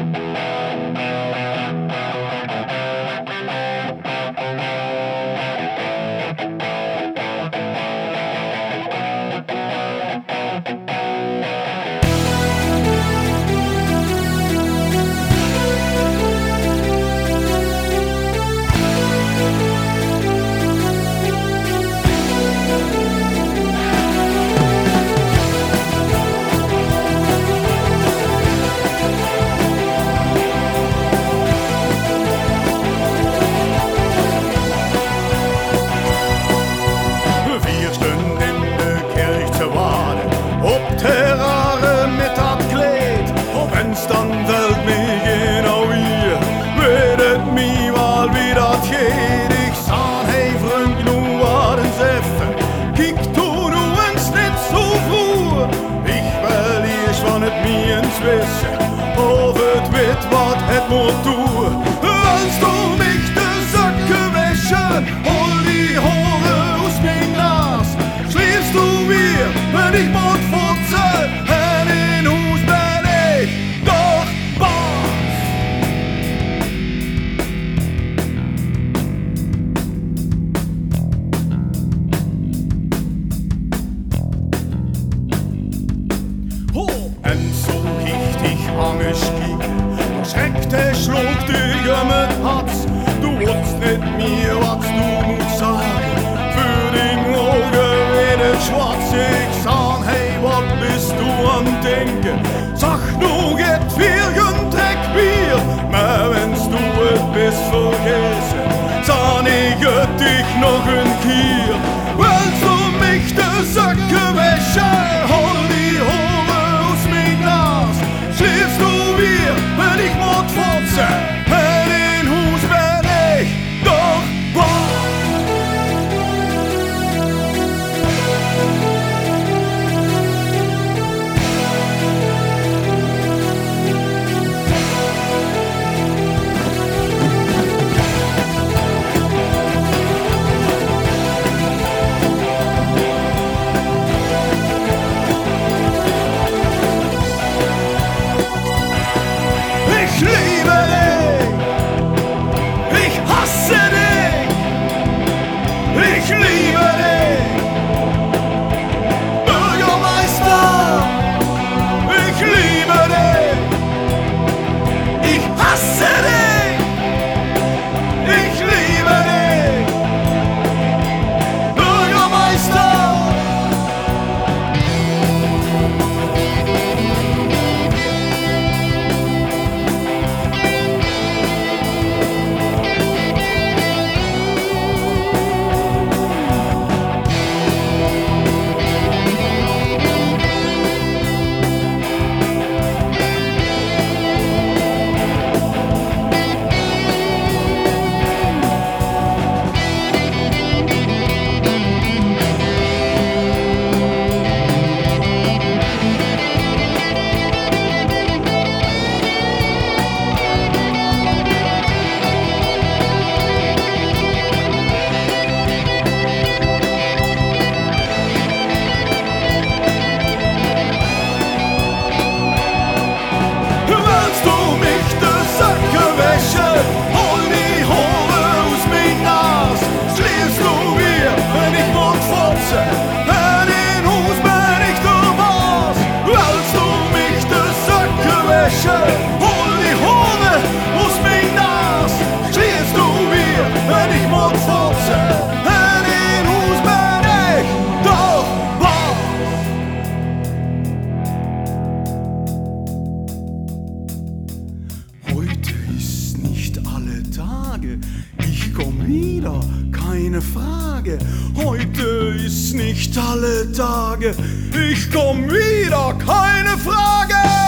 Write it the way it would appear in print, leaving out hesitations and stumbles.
Of het weet wat het moet doen. Als du mich de zakken wäschen, hol die Haare aus mein Glas. Schläfst du mir, wenn ich mord fortze, en in Hus bin ich doch was. En so richtig angestiegen, da schreckte schlug dich mit Herz. Du wusst nicht mehr, was du musst sagen. Für den Augen wird schwarz. Ich sah, hey, was bist du am Denken? Sag nur, geht für ein Dreck Bier. Aber wenn's du es bist vergessen, sah ich dich noch ein Kier. Willst du mich de Säcke wäschen? Hol die Haare aus mein Glas. Schläfst du mir, wenn ich mord fortze? In Hus bin ich doch was. Ich liebe dich, ich hasse dich, ich liebe dich, Bürgermeister, ich liebe dich, ich hasse dich, ich liebe dich, Bürgermeister. Hol die Haare aus mein Glas. Schläfst du mir, wenn ich mord fortze? In Hus bin ich der was. Willst du mich de Säcke wäschen? Hol die Haare aus mein Glas. Schläfst du mir, wenn ich mord fortze? In Hus bin ich doch was. Heute ist nicht alle Tage, ich komm wieder, keine Frage. Heute ist nicht alle Tage, ich komm wieder, keine Frage.